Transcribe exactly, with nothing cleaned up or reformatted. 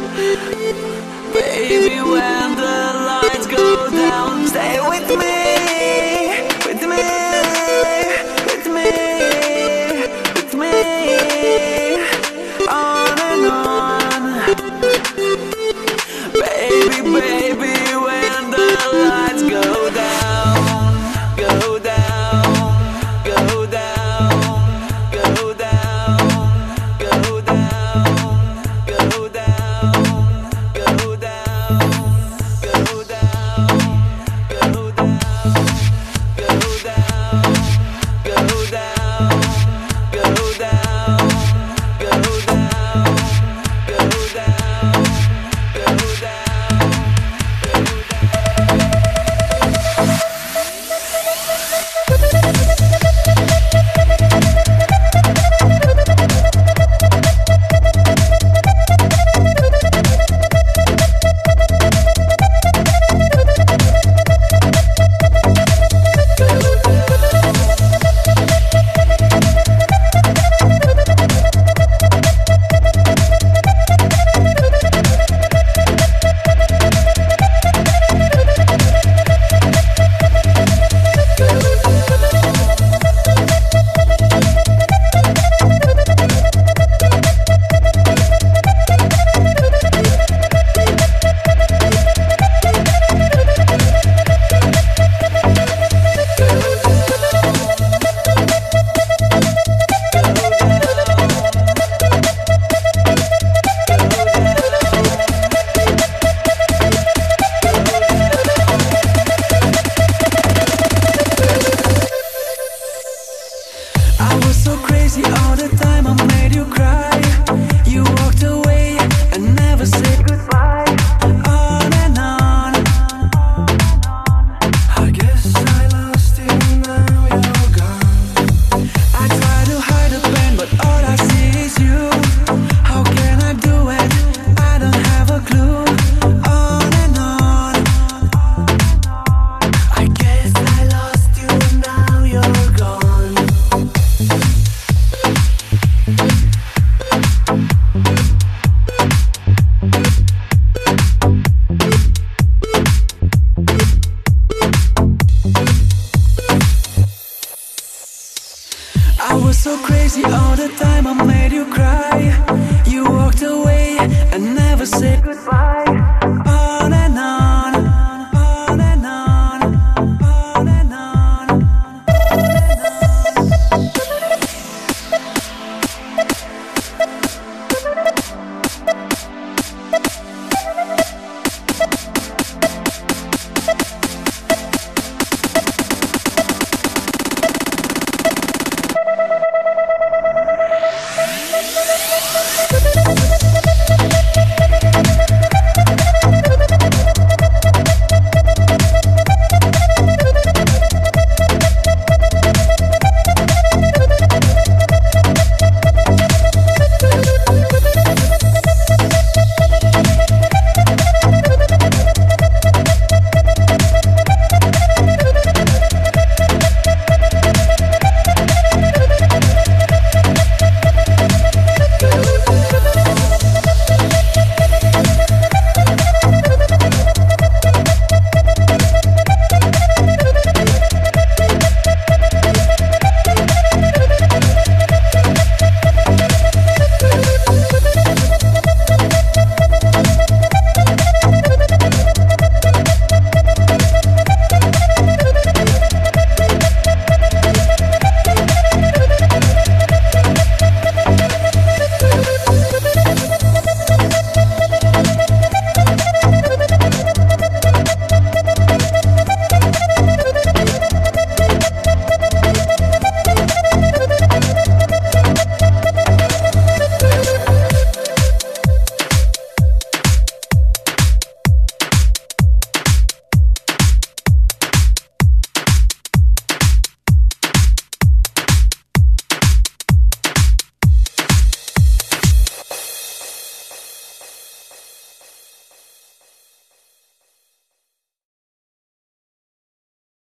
Baby, when the lights go down, stay with me, with me, with me, with me, on and on. Baby, baby, when the lights go down, go down, go down, go down, go down, go down. Go down, go down, go down, go down, go down, go down, go down, go down, go down. I was so crazy all the time, I made you cry. You walked away and never said goodbye. On and on. I guess I lost you, now you're gone. I try to hide the pain, but all I see is you. How can I do it? I don't have a clue. On and on. I guess I lost you, now you're gone. I was so crazy all the time, I made you cry. You walked away